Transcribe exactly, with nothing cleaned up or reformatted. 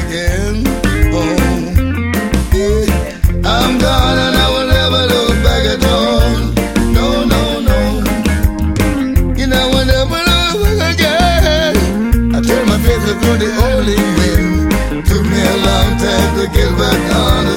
again. Oh, I'm gone and I will never look back at all. No, no, no. You know, I will never look back again. I turned my face to the only way. Took me a long time to get back on.